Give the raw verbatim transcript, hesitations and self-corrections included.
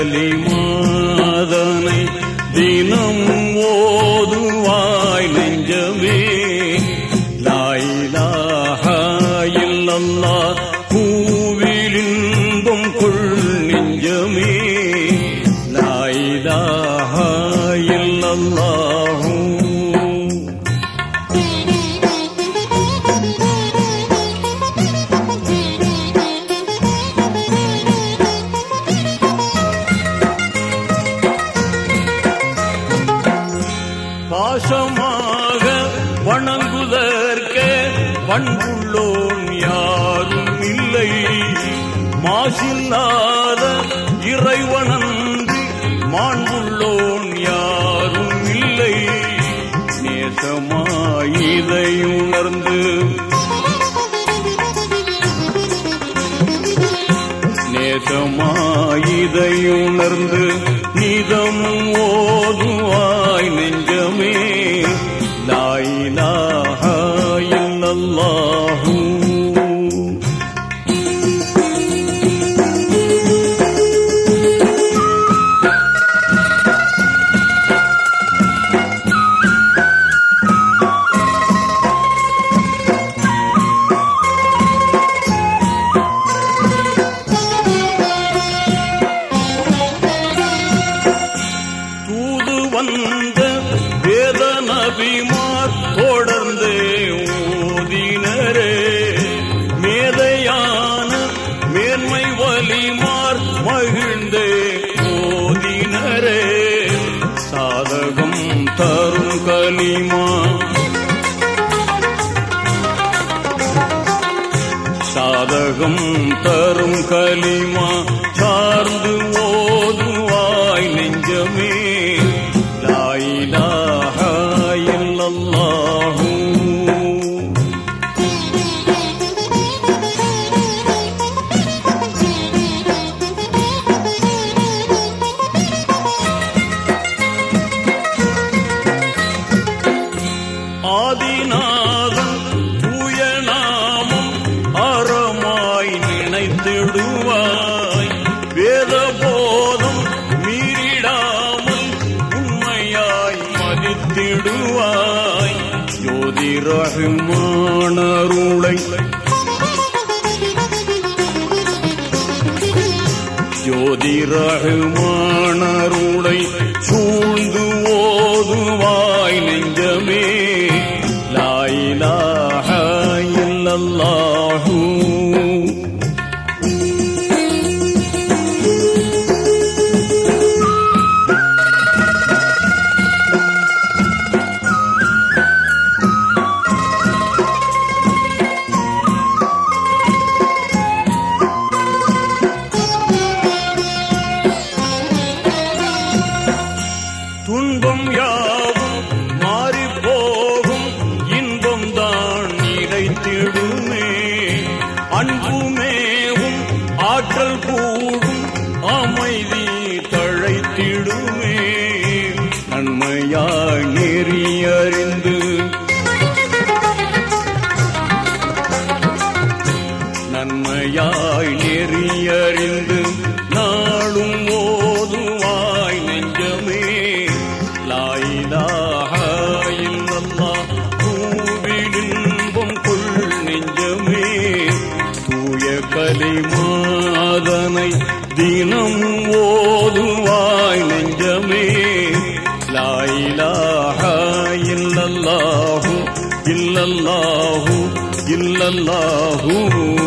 கலிமாதனை தினம் ஓதுவாய் நெஞ்சமே. லா இலாஹா இல்லல்லாஹ் பூவில் இன்பம் கொள் நெஞ்சமே. லா இலாஹா இல்லல்லாஹ். பாசமாக வணங்குதற்கே பண்புள்ளோன் யாரும் இல்லை. மாசில்லாத இறைவனன்றி மாண்புள்ளோன் யாரும் இல்லை. நேசமாயிதை உணர்ந்து நேசமாயிதை உணர்ந்து நிதமும் ஓதுவாய் நெஞ்சமே. லா இலாஹா இல்லல்லாஹ். வந்த வேத நபிமார் தொடர்ந்து ஓதினரே. மேதையான மேன்மை வலிமார் மகிழ்ந்தே ஓதினரே. சாதகம் தரும் கலிமா சாதகம் தரும் கலிமா சார்ந்து ஓதுவாய் நெஞ்சமே. லா இலாஹா இல்லல்லாஹ். ஆதிநாதன் தூய நாமம் அறமாய் நினைத்திடுவாய். வேத போதம் மீறிடாமல் உண்மையாய் மதித்திடுவாய். ஜோதி ரஹ்மானருளை ஜோதி ரஹ்மானருளை சூழ்ந்து ஓதுவாய் நெஞ்சமே. லா இலாஹா இல்லல்லாஹ். துன்பம் யாவும் மாறிப்போகும், இன்பம் தான் நிறைத்திடுமே. அன்புமேவும் ஆற்றல் கூடும், அமைதி தழைத்திடுமே. நன்மையாய் நெறியறிந்து நன்மையாய் நெறியறிந்து நாளும் ஓதுவாய் நெஞ்சமே. லா இலாஹா இல்லல்லாஹ் பூவில் இன்பம் கொள் நெஞ்சமே. தூய கலிமாதனை தினம் ஓதுவாய் நெஞ்சமே. லா இலாஹா இல்லல்லாஹு இல்லல்லாஹு இல்லல்லாஹு.